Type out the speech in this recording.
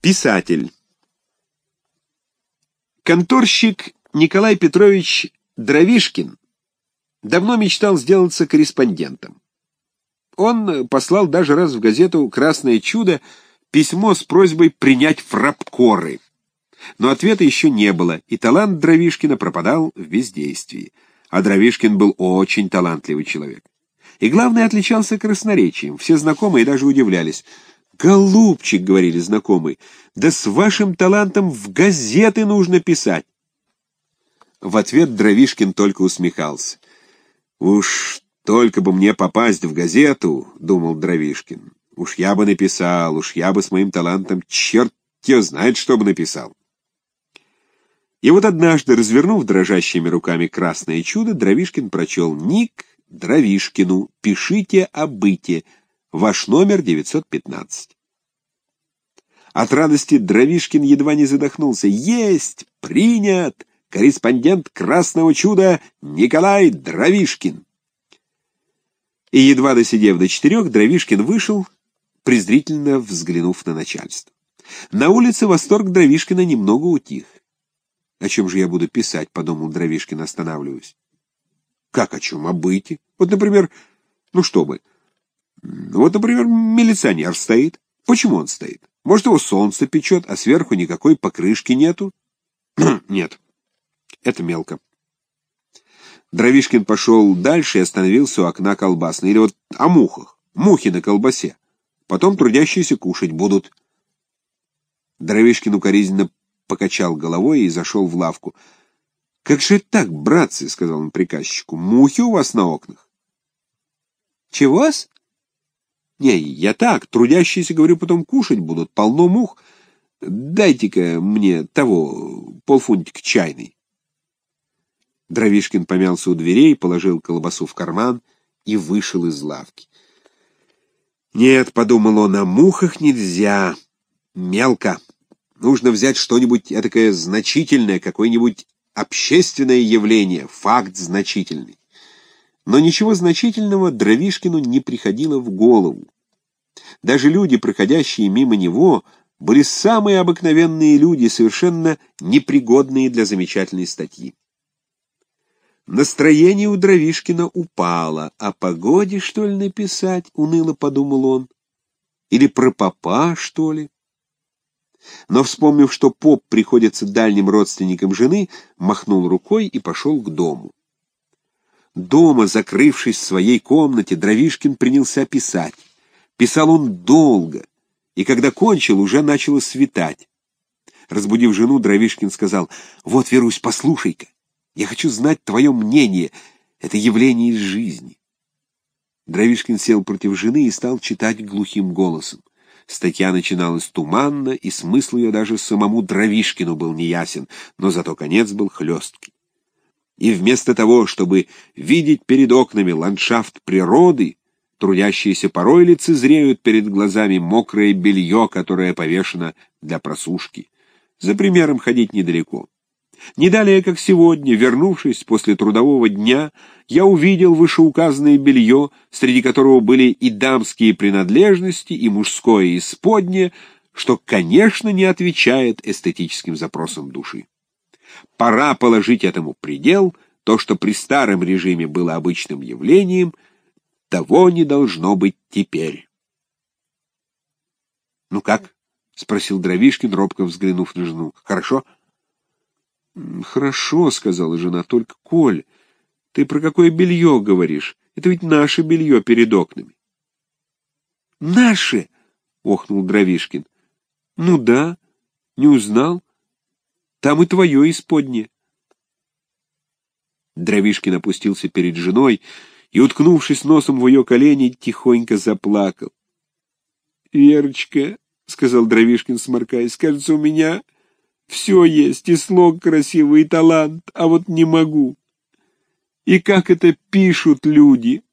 Писатель. Конторщик Николай Петрович Дровишкин давно мечтал сделаться корреспондентом. Он послал даже раз в газету «Красное чудо» письмо с просьбой принять в рабкоры. Но ответа еще не было, и талант Дровишкина пропадал в бездействии. А Дровишкин был очень талантливый человек. И главное, отличался красноречием. Все знакомые даже удивлялись. «Голубчик», — говорили знакомые, — «да с вашим талантом в газеты нужно писать». В ответ Дровишкин только усмехался. «Уж только бы мне попасть в газету», — думал Дровишкин. «Уж я бы написал, уж я бы с моим талантом черт его знает, что бы написал». И вот однажды, развернув дрожащими руками «Красное чудо», Дровишкин прочел: «Ник Дровишкину, пишите о быте. Ваш номер 915». От радости Дровишкин едва не задохнулся. «Есть! Принят! Корреспондент «Красного чуда» Николай Дровишкин!» И, едва досидев до 4, Дровишкин вышел, презрительно взглянув на начальство. На улице восторг Дровишкина немного утих. «О чем же я буду писать?» — подумал Дровишкин, останавливаясь. «Как о чем? О быте. Вот, например, Вот, например, милиционер стоит. Почему он стоит? Может, его солнце печет, а сверху никакой покрышки нету? Нет, это мелко». Дровишкин пошел дальше и остановился у окна колбасной. Или вот о мухах. Мухи на колбасе. Потом трудящиеся кушать будут. Дровишкин укоризненно покачал головой и зашел в лавку. «Как же это так, братцы?» — сказал он приказчику. «Мухи у вас на окнах?» «Чего-с?» «Не, я так, трудящиеся, говорю, потом кушать будут, полно мух. Дайте-ка мне того, полфунтика чайной». Дровишкин помялся у дверей, положил колбасу в карман и вышел из лавки. «Нет, — подумал он, — о мухах нельзя. Мелко. Нужно взять что-нибудь этакое значительное, какое-нибудь общественное явление, факт значительный». Но ничего значительного Дровишкину не приходило в голову. Даже люди, проходящие мимо него, были самые обыкновенные люди, совершенно непригодные для замечательной статьи. Настроение у Дровишкина упало. «О погоде, что ли, написать?» — уныло подумал он. «Или про попа, что ли?» Но, вспомнив, что поп приходится дальним родственником жены, махнул рукой и пошел к дому. Дома, закрывшись в своей комнате, Дровишкин принялся писать. Писал он долго, и когда кончил, уже начало светать. Разбудив жену, Дровишкин сказал: «Вот, Верусь, послушай-ка, я хочу знать твое мнение, это явление из жизни». Дровишкин сел против жены и стал читать глухим голосом. Статья начиналась туманно, и смысл ее даже самому Дровишкину был неясен, но зато конец был хлесткий. И вместо того, чтобы видеть перед окнами ландшафт природы, трудящиеся порой лицезреют перед глазами мокрое белье, которое повешено для просушки. За примером ходить недалеко. Не далее, как сегодня, вернувшись после трудового дня, я увидел вышеуказанное белье, среди которого были и дамские принадлежности, и мужское исподнее, что, конечно, не отвечает эстетическим запросам души. Пора положить этому предел. То, что при старом режиме было обычным явлением, того не должно быть теперь. «Ну как?» — спросил Дровишкин, робко взглянув на жену. «Хорошо?» «Хорошо», — сказала жена, — «только, Коль, ты про какое белье говоришь? Это ведь наше белье перед окнами». «Наше?» — охнул Дровишкин. «Ну да, не узнал. Там и твое исподнее». Дровишкин опустился перед женой и, уткнувшись носом в ее колени, тихонько заплакал. «Верочка», — сказал Дровишкин, сморкаясь, — «кажется, у меня все есть, и слог красивый, и талант, а вот не могу. И как это пишут люди!»